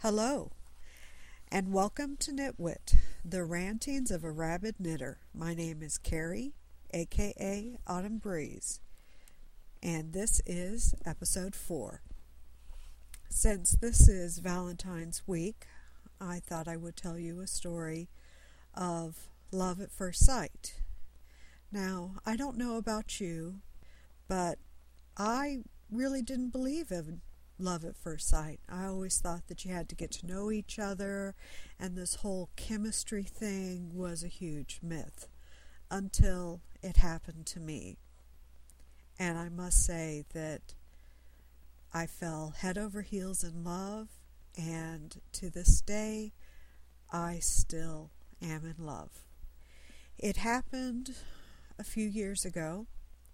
Hello, and welcome to Knitwit, the rantings of a rabid knitter. My name is Carrie, aka Autumn Breeze, and this is episode 4. Since this is Valentine's week, I thought I would tell you a story of love at first sight. Now, I don't know about you, but I really didn't believe in love at first sight. I always thought that you had to get to know each other, and this whole chemistry thing was a huge myth until it happened to me. And I must say that I fell head over heels in love, and to this day, I still am in love. It happened a few years ago.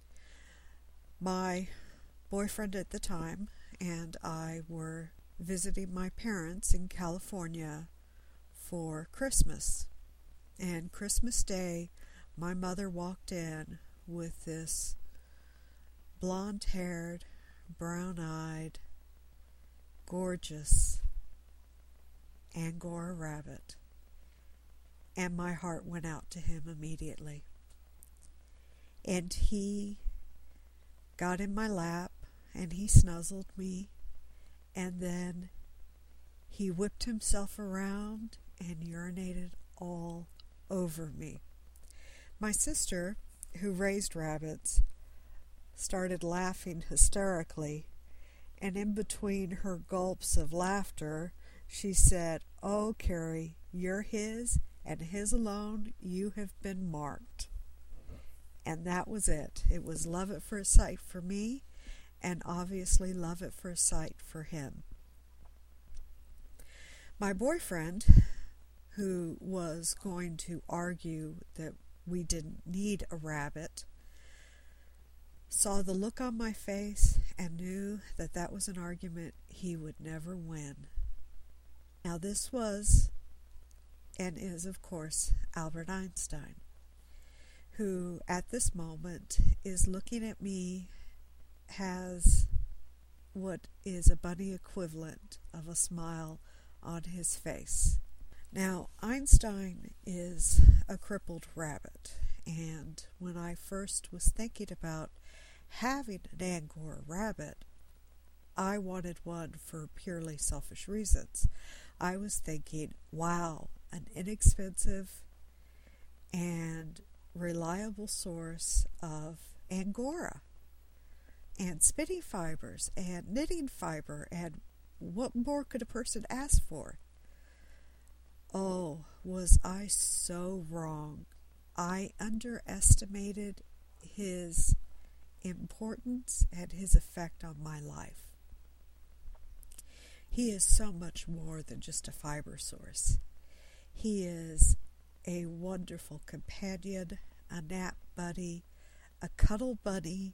My boyfriend at the time and I were visiting my parents in California for Christmas. And Christmas Day, my mother walked in with this blonde-haired, brown-eyed, gorgeous Angora rabbit. And my heart went out to him immediately. And he got in my lap, and he snuzzled me, and then he whipped himself around and urinated all over me. My sister, who raised rabbits, started laughing hysterically, and in between her gulps of laughter, she said, "Oh, Carrie, you're his, and his alone. You have been marked." And that was it. It was love at first sight for me, and obviously love at first sight for him. My boyfriend, who was going to argue that we didn't need a rabbit, saw the look on my face and knew that that was an argument he would never win. Now this was, and is of course, Albert Einstein, who at this moment is looking at me, has what is a bunny equivalent of a smile on his face. Now, Einstein is a crippled rabbit, and when I first was thinking about having an Angora rabbit, I wanted one for purely selfish reasons. I was thinking, wow, an inexpensive and reliable source of Angora and spinning fibers and knitting fiber, and what more could a person ask for? Oh, was I so wrong. I underestimated his importance and his effect on my life. He is so much more than just a fiber source. He is a wonderful companion, a nap buddy, a cuddle buddy,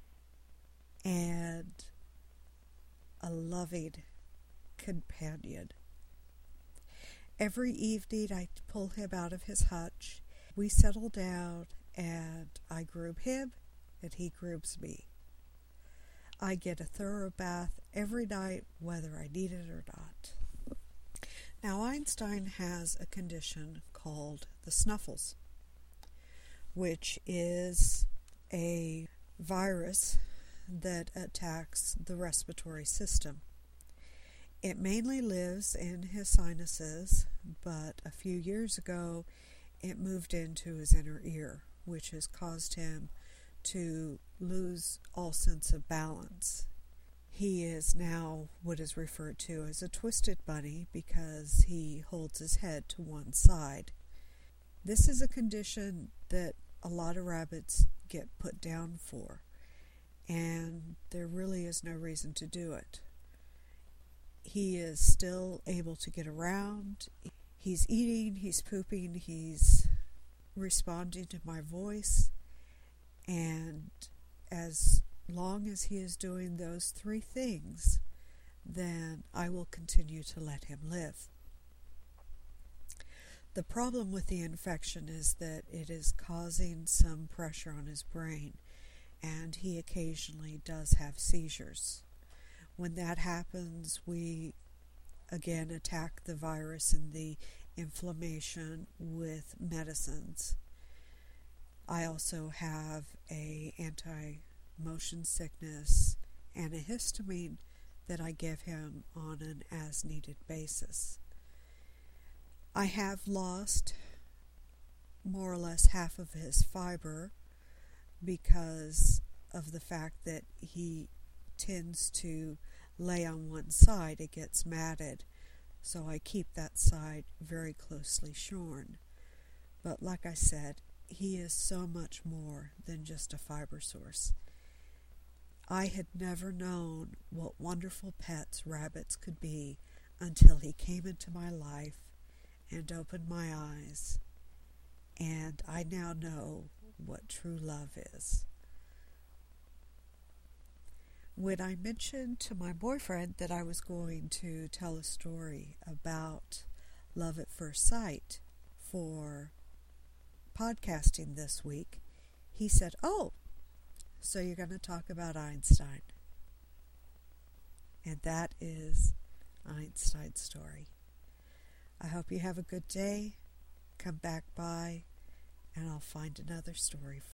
and a loving companion. Every evening I pull him out of his hutch. We settle down and I groom him and he grooms me. I get a thorough bath every night, whether I need it or not. Now, Einstein has a condition called the snuffles, which is a virus that attacks the respiratory system. It mainly lives in his sinuses, but a few years ago it moved into his inner ear, which has caused him to lose all sense of balance. He is now what is referred to as a twisted bunny because he holds his head to one side. This is a condition that a lot of rabbits get put down for, and there really is no reason to do it. He is still able to get around. He's eating, he's pooping, he's responding to my voice, and as long as he is doing those three things, then I will continue to let him live. The problem with the infection is that it is causing some pressure on his brain, and he occasionally does have seizures. When that happens, we again attack the virus and the inflammation with medicines. I also have a anti-motion sickness antihistamine that I give him on an as-needed basis. I have lost more or less half of his fiber because of the fact that he tends to lay on one side. It gets matted, so I keep that side very closely shorn. But like I said, he is so much more than just a fiber source. I had never known what wonderful pets rabbits could be until he came into my life and opened my eyes, and I now know what true love is. When I mentioned to my boyfriend that I was going to tell a story about love at first sight for podcasting this week, he said, "Oh, so you're going to talk about Einstein." And that is Einstein's story. I hope you have a good day. Come back by and I'll find another story